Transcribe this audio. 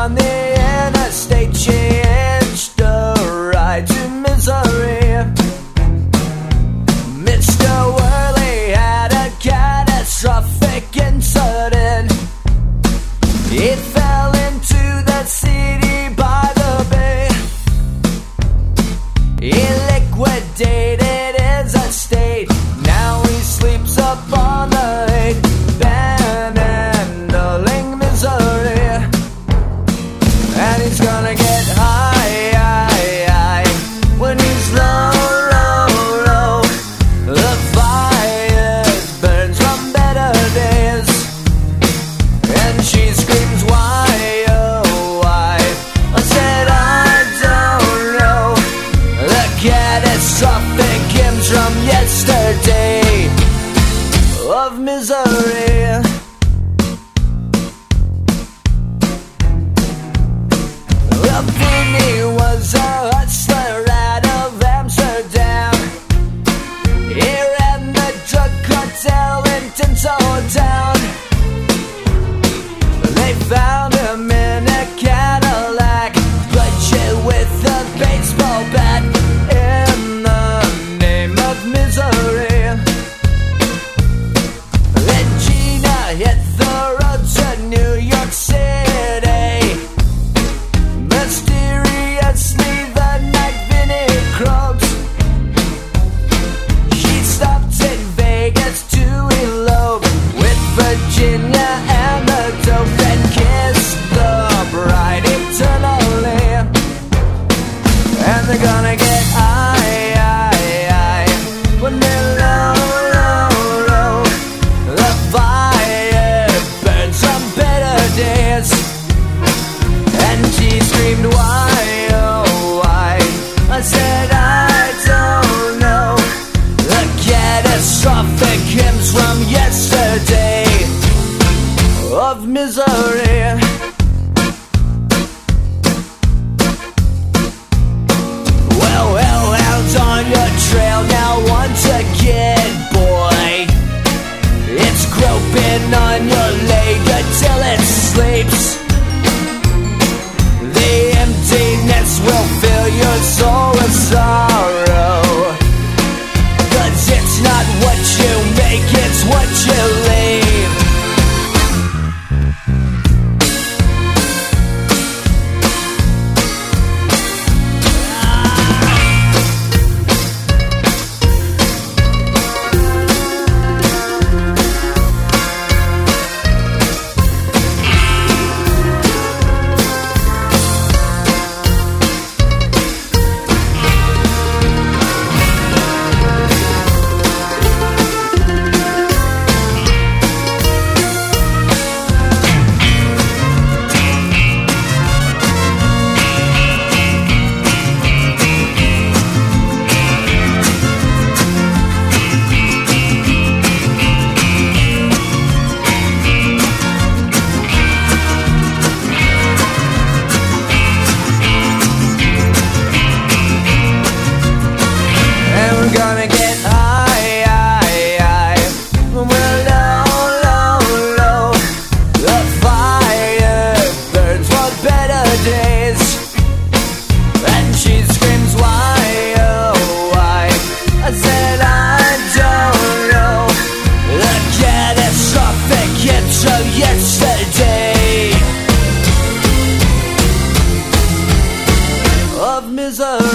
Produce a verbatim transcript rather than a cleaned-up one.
on the interstate, changed the ride to misery. Mister Worley had a catastrophic incident. He fell into the city by the bay. He liquidated his estate. Now he sleeps up on the hay, handling misery. And he's gonna get high, high, high when he's low, low, low. The fire burns from better days, and she screams, why, oh, why? I said, I don't know. The catastrophic hymns from yesterday of misery. Well, Vinny was a hustler out of Amsterdam. He ran the drug cartel in Tinseltown. They found him in a Cadillac, bloodshed with a baseball bat, in the name of misery. Then Gina hit the road to New York City. Mysteriously the night Vinny croaked. She stopped in Vegas to elope with Virginia and the dope, and kissed the bride eternally. And they're gonna get high, high, high when they're low, low, low. The fire burns from better days, and she screamed, why, oh, why? I said, I don't know. The catastrophic hymns from yesterday of misery. Well, well, out on your trail now once again, boy. It's groping on your leg until it sleeps. The emptiness will fill your soul with sorrow, 'cause it's not what you make, it's what you leave. Gonna get high, high, high when we're low, low, low. The fire burns for better days, and she screams, why, oh, why? I said, I don't know. The catastrophic hits of yesterday of misery.